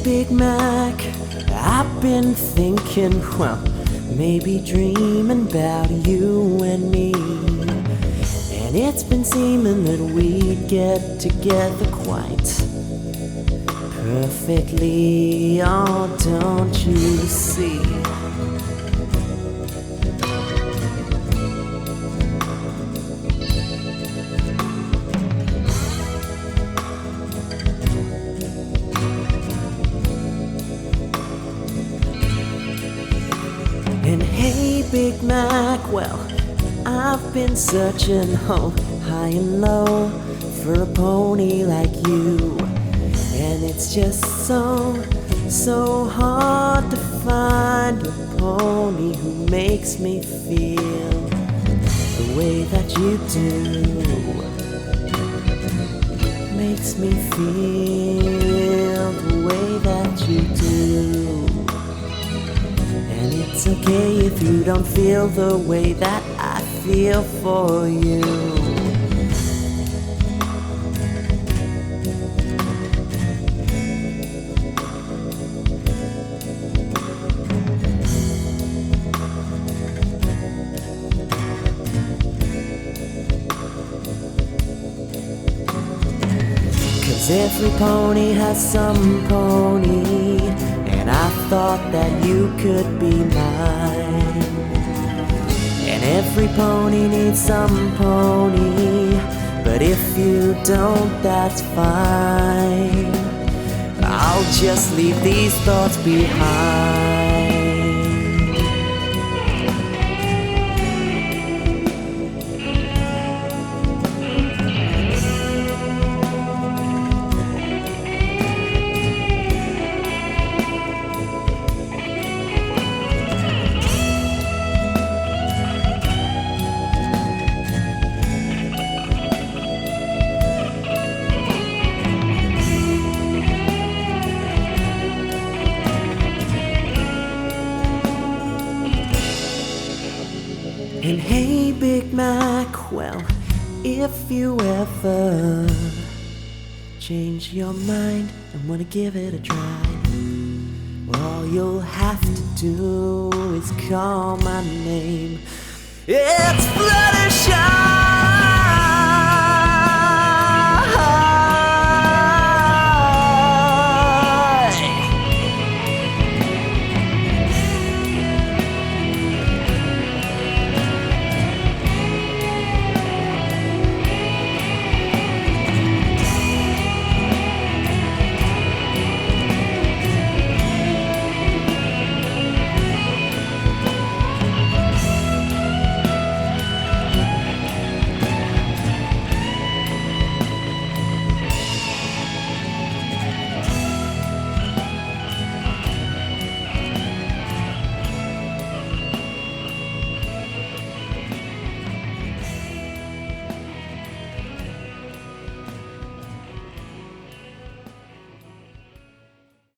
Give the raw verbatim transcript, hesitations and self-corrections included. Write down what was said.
Big Mac, I've been thinking, well, maybe dreaming about you and me. And it's been seeming that we'd get together quite perfectly, oh, don't you see? And hey, Big Mac, well, I've been searching, oh, high and low for a pony like you. And it's just so, so hard to find a pony who makes me feel the way that you do. Makes me feel the way that you do. And it's okay if you don't feel the way that I feel for you. Cause every pony has some pony, and I thought that you could be mine. And every pony needs some pony, but if you don't, that's fine. I'll just leave these thoughts behind. And hey, Big Mac, well, if you ever change your mind and wanna give it a try, well, all you'll have to do is call my name. It's Fluttershy.